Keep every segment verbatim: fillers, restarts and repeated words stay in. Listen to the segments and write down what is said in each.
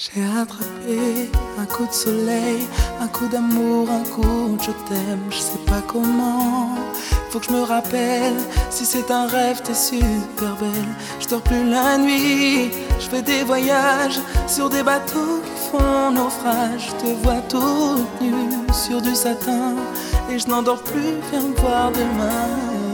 J'ai attrapé un coup de soleil, un coup d'amour, un coup de je t'aime, je sais pas comment. Faut que je me rappelle, si c'est un rêve t'es super belle. Je dors plus la nuit, je fais des voyages sur des bateaux qui font naufrage. Je te vois toute nue sur du satin et je n'endors plus, viens me voir demain.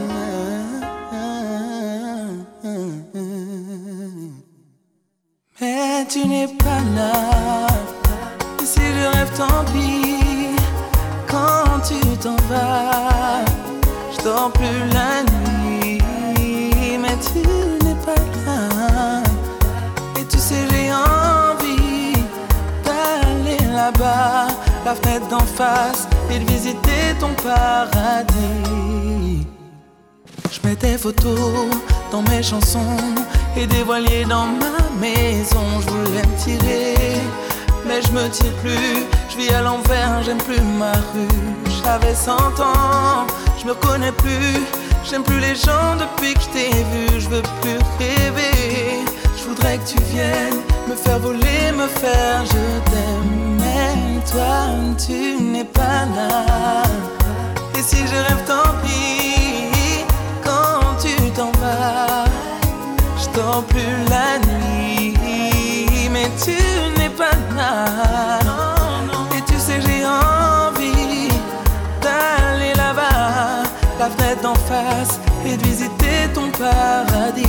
Mais tu n'es pas là, et si je rêve tant pis. Quand tu t'en vas, je dors plus la nuit. Mais tu n'es pas là, et tu sais j'ai envie d'aller là-bas, la fenêtre d'en face, et de visiter ton paradis. Je mets tes photos dans mes chansons et des voiliers dans ma maison. Je voulais me tirer, mais je me tire plus. Je vis à l'envers, j'aime plus ma rue. J'avais cent ans, je me reconnais plus. J'aime plus les gens depuis que je t'ai vu. Je veux plus rêver, je voudrais que tu viennes me faire voler, me faire je t'aime. Mais toi, tu n'es pas là, et si je rêve tant pis. Quand tu t'en vas, je dors plus la nuit. Mais tu n'es pas là, et tu sais j'ai envie d'aller là-bas, la fenêtre d'en face, et de visiter ton paradis.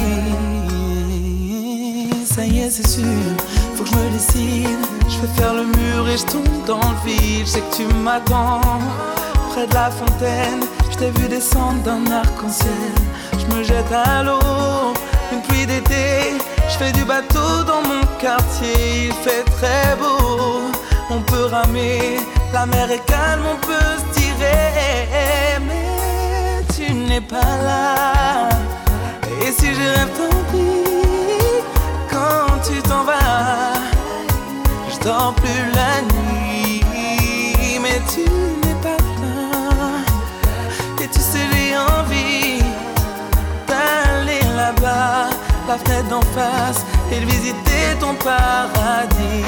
Ça y est c'est sûr, faut que je me décide. Je vais faire le mur et je tombe dans le vide. Je sais que tu m'attends près de la fontaine. Je t'ai vu descendre d'un arc-en-ciel. Je me jette à l'eau, une pluie d'été. Je fais du bateau dans mon quartier. Il fait très beau, on peut ramer. La mer est calme, on peut se tirer. Mais tu n'es pas là, et si je rêve tant pis. Quand tu t'en vas, je dors plus la nuit. Mais tu n'es pas là, et tu sais j'ai envie d'aller là-bas, la fenêtre d'en face, et de visiter ton paradis.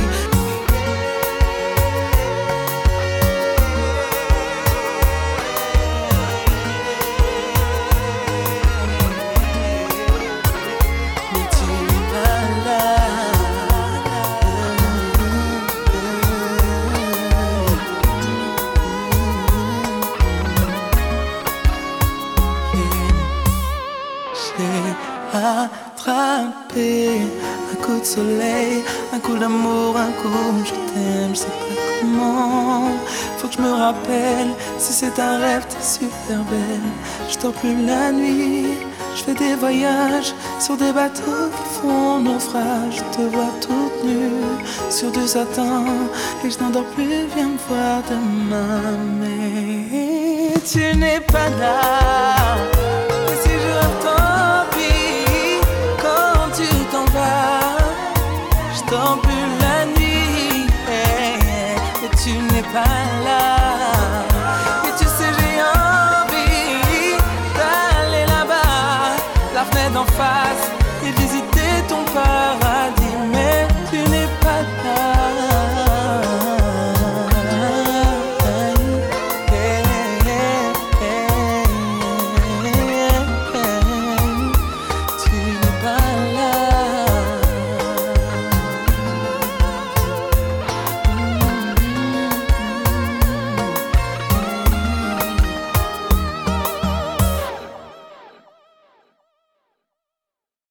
Mais tu n'es pas là. J'ai attrapé un coup de soleil, un coup d'amour, un coup de je t'aime, je sais pas comment. Faut que je me rappelle, si c'est un rêve t'es super belle. Je dors plus la nuit, je fais des voyages sur des bateaux qui font naufrage. Je te vois toute nue sur du satin et je n'endors plus, viens me voir demain. Mais tu n'es pas là, et si je rêve tant pis. Quand tu t'en vas, je dors plus la nuit, et tu n'es pas là.